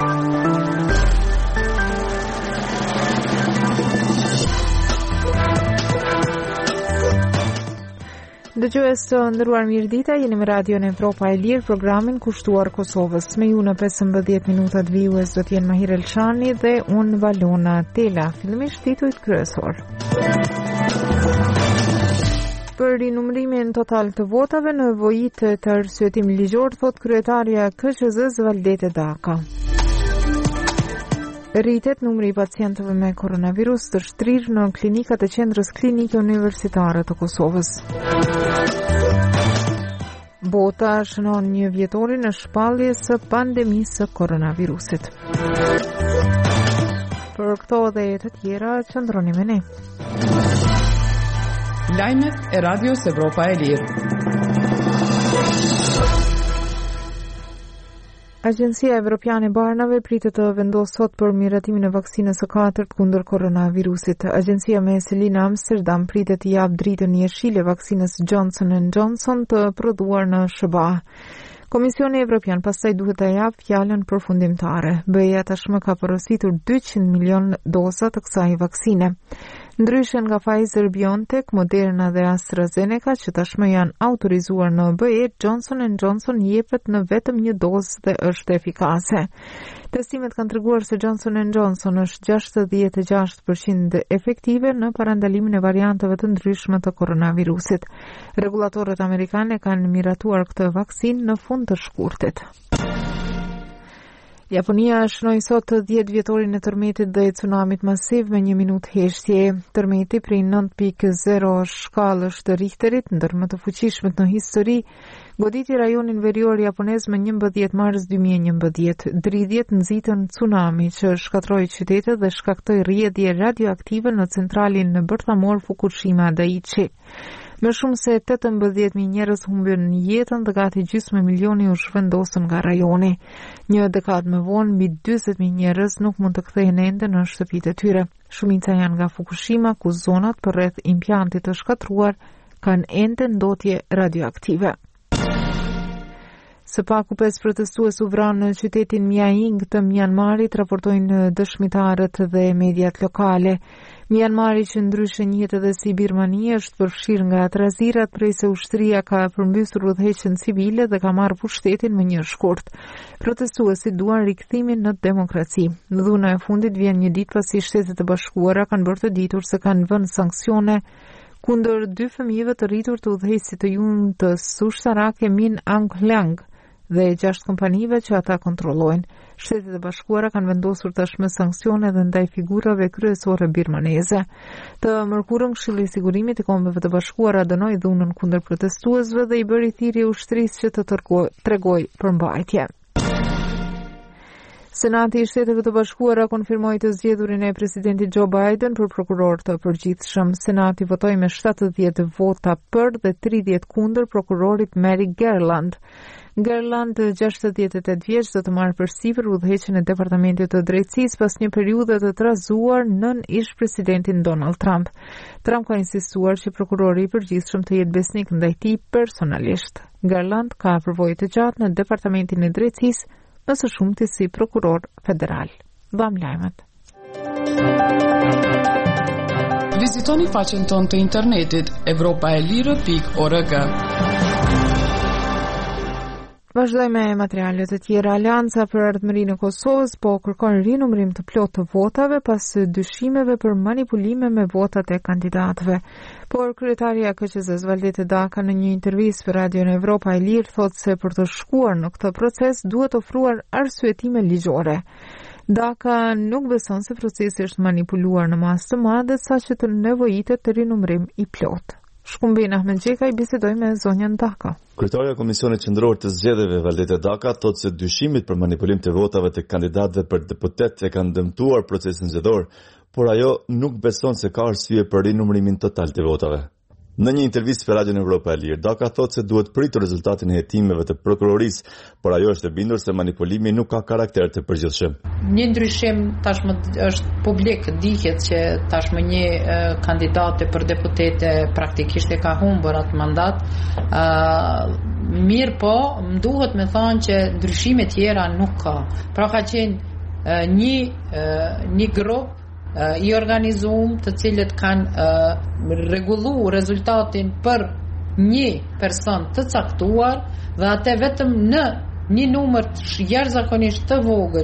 Dëgjues të ndëruar mirëdita, jeni me radion Evropa e Lirë, programin kushtuar Kosovës. Me ju në 15 minutat vijues do t'jenë Mahir Elshani dhe unë Valona Tela. Fillimisht titujt kryesor. Për rinumërimin total të votave në vojit të arsyetim ligjor, thot kryetarja KQZ-s Valdete Daka. Rritet numri i pacientëve me koronavirus të shtrirë në klinikat e qendrës klinike universitare të Kosovës. Bota shënon një vjetori në shpallje së pandemisë së koronavirusit. Për këto dhe të tjera, qëndroni me ne. Lajmet e Radios Evropa e Lirë. Agjencia Evropiane e Barnave pritet të vendosë sot për miratimin e vaksinës së katërt kundër koronavirusit. Agjencia me Selina Amsterdam pritet të japë dritën jeshile vaksinës Johnson & Johnson të prodhuar në SBA. Komisioni Evropian pastaj duhet të japë fjalën përfundimtare. BE-ja tashmë ka porositur 200 milion doza të kësaj vaksine. Ndryshe nga Pfizer-BioNTech, Moderna dhe AstraZeneca, që tashmë janë autorizuar në BE, Johnson & Johnson jepet në vetëm një dozë dhe është efikase. Testimet kanë treguar se Johnson & Johnson është 66% efektive në parandalimin e varianteve të ndryshme të koronavirusit. Regulatorët amerikanë kanë miratuar këtë vaksinë në fund të shkurtit. Japonia shënoi sot 10 vjetorin e tërmetit dhe tsunamit masiv me 1 minutë heshtje. Tërmeti prej 9.0 shkallësh të Richterit, ndër më të fuqishmet në histori, goditi rajonin verior japonez më 11 mars 2011. Dridhjet nxitën tsunami që shkatroi qytetet dhe shkaktoi rrjedhje radioaktive në centralin në bërthamor Fukushima Daiichi. Më shumë se 18.000 njerëz humbën jetën dhe gati gjysmë milioni u zhvendosën nga rajoni. Një dekadë më vonë, mbi 40.000 njerëz nuk mund të kthehen ende në shtëpitë e tyre. Shumica janë nga Fukushima, ku zonat përreth implantit të shkatruar kanë ende ndotje radioaktive. Së paku 5 protestues u vranë në qytetin Miaing të Myanmarit, raportojnë dëshmitarët dhe mediat lokale. Myanmari, që ndryshe njihet edhe si Birmania, është përfshirë nga trazirat prej se ushtria ka përmbysur udhëheqjen civile dhe ka marrë pushtetin më një shkurt. Protestuesit duan rikthimin në demokraci. Në dhuna e fundit vjen një ditë pasi Shtetet e Bashkuara kanë bërë të ditur se kanë vënë sanksione kundër 2 fëmijëve të rritur të udhëheqësit të juntës ushtarake Min Aung Hlaing dhe 6 kompanive që ata kontrollojnë. Shtetet e Bashkuara kanë vendosur tashmë sanksione edhe ndaj figurave kryesore birmaneze. Të mërkurën Këshilli i Sigurimit i Kombeve të Bashkuara dënoi dhunën kundër protestuesve dhe i bëri thirrje ushtrisë që të tregojë përmbajtje. Senati i Shteteve të Bashkuara konfirmoi të zgjedhurin e presidentit Joe Biden për prokuror të përgjithshëm. Senati votoi me 70 vota për dhe 30 kundër prokurorit Merrick Garland. Garland, 68 vjeç, do të marrë përsipër udhëheqjen e Departamentit të Drejtësisë pas një periudhe të trazuar nën ish presidentin Donald Trump. Trump ka insistuar që prokurori i përgjithshëm të jetë besnik ndaj tij personalisht. Garland ka përvojë të gjatë në Departamentin e Drejtësisë, më së shumti si prokuror federal. Dham lajmet. Vizitoni faqen tonë të internetit evropaelire.org. Vazhdoj me materialet të tjera. Alianca për Ardhmërinë e Kosovës po kërkon rinumërim të plotë të votave pas dyshimeve për manipulime me votat e kandidatëve. Por kryetaria KQZ-s Valdete Daka në një intervistë për Radion Evropa e Lirë thotë se për të shkuar në këtë proces duhet ofruar arsyetime ligjore. Daka nuk beson se procesi është manipuluar në masë të madhe saqë të nevojitet të rinumërim i plotë. Shkumbin Ahmed Gjeka i bisedoj me zonjën Daka. Kryetaria e Komisionit Qendror të Zgjedhjeve Valdete Daka thotë se dyshimit për manipulim të votave të kandidatëve për deputet e kanë dëmtuar procesin zgjedhor, por ajo nuk beson se ka arsye për rinumërimin total të votave. Në një intervistë për Radion Evropa e Lirë, Daka thotë se duhet pritur rezultatin e hetimeve të prokurorisë, por ajo është e bindur se manipulimi nuk ka karakter të përgjithshëm. Një ndryshim tashmë është publik, dihet që tashmë një kandidate për deputete praktikisht e ka humbur atë mandat. Mirë po, më duhet me thonë që ndryshime tjera nuk ka. Pra ka qenë një grup i organizuar të cilët kanë rregulluar rezultatin për një person të caktuar dhe atë vetëm në një numër jashtëzakonisht të vogël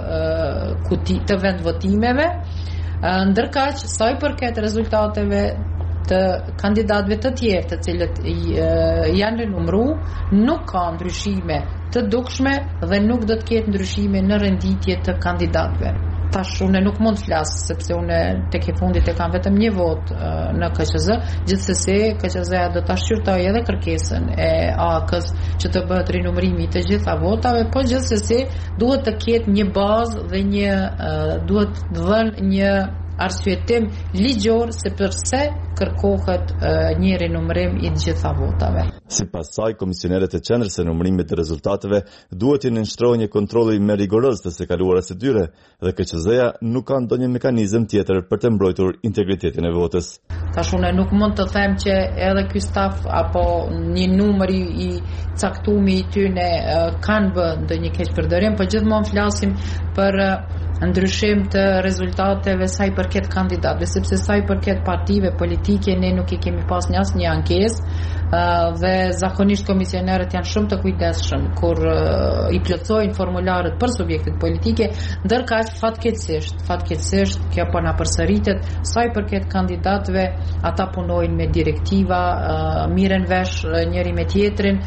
të vendvotimeve, ndërkaq sa i përket rezultateve të kandidatëve të tjerë të cilët janë rinumëruar, nuk ka ndryshime të dukshme dhe nuk do të ketë ndryshime në renditje të kandidatëve. Tash unë nuk mund të flas sepse unë tek e fundit e kam vetëm një vot në KQZ, gjithsesi KQZ-ja do ta shqyrtojë edhe kërkesën e AK-s që të bëhet rinumërimi i të gjitha votave, po gjithsesi duhet të ketë një bazë dhe duhet të vënë një arsyetim ligjor se pse kërkohet një rinumërim i të gjitha votave. Sipas saj, komisionerët e qendrës së numërimit të rezultateve duhet të nënshtrojnë një kontrolli më rigoroz të së kaluara së tyre dhe KQZ-ja nuk ka ndonjë mekanizëm tjetër për të mbrojtur integritetin e votës. Tash unë nuk mund të them që edhe ky staf apo një numër i caktuar i tyre kanë bë ndonjë keqpërdorim, por gjithmonë flasim për ndryshim të rezultateve sa i përket kandidatëve, sepse sa i përket partive politike ne nuk i kemi pas asnjë ankesë dhe zakonisht komisionerët janë shumë të kujdesshëm kur i plotësojnë formularët për subjektet politike, ndërkaq fatkeqësisht kjo po na përsëritet sa i përket kandidatëve, ata punojnë me direktiva, mirën vesh njëri me tjetrin,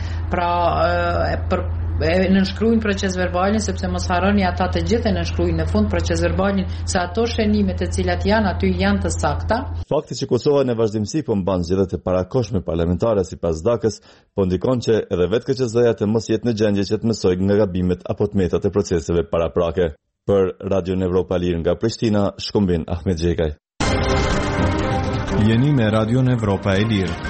pra nënshkruajnë proces verbalin, sepse mos harroni ata të gjithë nënshkruajnë në fund proces verbalin se ato shënimet të cilat janë aty janë të sakta. Fakti që Kosova në vazhdimsi po mban zgjedhjet e parakohshme parlamentare sipas Dakës, po ndikon që edhe vetë KQZ-ja të mos jetë në gjendje që të mësojë nga gabimet apo tmetat e proceseve paraprake. Për Radio Evropa e Lirë nga Prishtina, Shkombin Ahmet Xhekaj. Jeni me Radio Evropa e Lirë.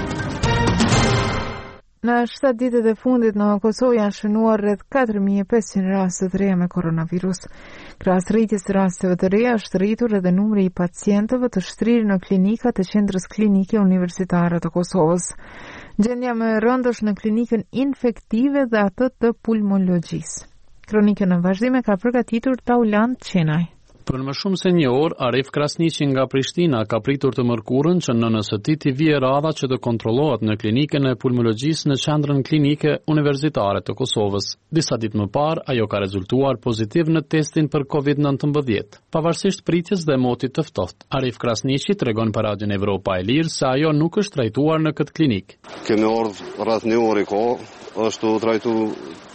Në 7 ditët e fundit në Kosovë janë shënuar rreth 4500 raste të reja me koronavirus. Krahas rritjes së rasteve të reja është rritur edhe numri i pacientëve të shtrirë në klinikat e Qendrës Klinike Universitare të Kosovës. Gjendja më e rëndë është në klinikën infektive dhe atë të pulmologjisë. Kronikën në vazhdim ka përgatitur Tauland Qenaj. Për më shumë se një orë, Arif Krasniqi nga Prishtina ka pritur të mërkurën që në NST t'i vije radha që të kontrollohet në klinikën e pulmologjisë në Qendrën Klinike Universitare të Kosovës. Disa ditë më parë, ajo ka rezultuar pozitiv në testin për COVID-19, pavarësisht pritjes dhe motit të ftohtë. Arif Krasniqi tregon për Radio Evropa e Lirë se ajo nuk është trajtuar në këtë klinikë. Kemi ardhur rreth një ore kohë, është trajtuar